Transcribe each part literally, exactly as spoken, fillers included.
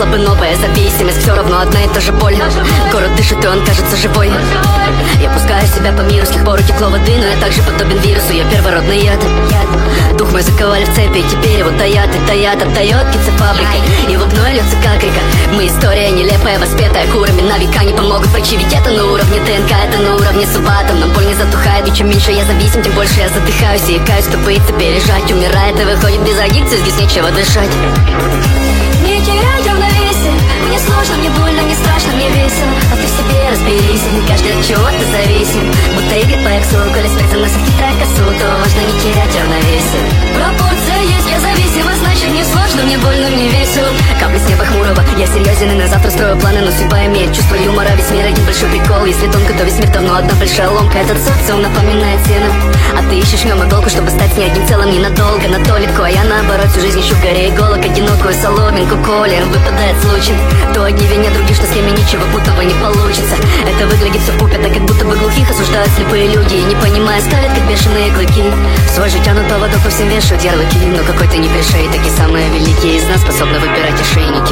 бы новая зависимость, все равно одна и та же боль. Город дышит, и он кажется живой. Я пускаю себя по миру, с тех пор утекло воды, но я также подобен вирусу, я первородный яд. Дух мой заковали в цепи, и теперь его таят и таят, отдает птицефабрикой. И лобной льется как река. Мы история нелепая, воспетая курами. На века не помогут врачи, ведь это на уровне ДНК, это на уровне субатом. Но боль не затухает, и чем меньше я зависим, тем больше я задыхаюсь. И икаюсь, что боится пережать, умирает и выходит без аддикции, здесь нечего дышать. Не теряй равновесие, мне сложно, мне больно, не страшно, мне весело. А ты в себе разберись, каждый от чего-то зависим. Будто игры по эксу, коли спрятан нас хитрая косу, то важно не терять равновесие. Пропорция есть, я зависима, значит мне сложно, мне больно, мне весело. Капли с неба хмурого, я серьезен и на завтра строю планы, но судьба имеет чувство юмора. Весь мир один большой прикол, если тонко, то весь мир давно одна большая ломка. Этот социум напоминает сено, а ты ищешь в нем иголку, чтобы стать с ней одним целым ненадолго. На то легко, а я наоборот всю жизнь ищу в горе иголок одинокую соломинку. Коли выпадает случай, то одни винят других, что с ними ничего путного не получится. Это выглядит все вкупе, так как будто бы глухих осуждают слепые люди, и не понимая ставят как бешеные клыки. Свой же тянут поводок, по всем вешают ярлыки. Но какой-то не пришей, такие самые великие из нас способны выбирать ошейники.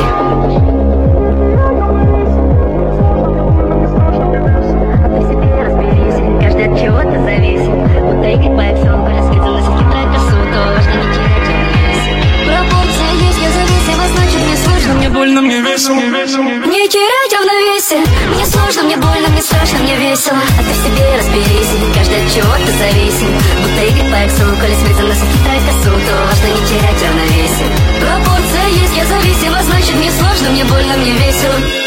Каждый от чего-то зависит. Будто игры по эксу, коли спрятан нас хитрая косу, то важно не терять равновесие. Пропорция есть, я зависима, значит мне сложно, мне больно, мне весело. Не терять равновесие, мне сложно, мне больно, мне страшно, мне весело. А ты в себе разберись, каждый от чего-то зависим. Будто игры по эксу, коли спрятан нас хитрая косу, то важно не терять равновесие. Пропорция есть, я зависима, значит мне сложно, мне больно, мне весело.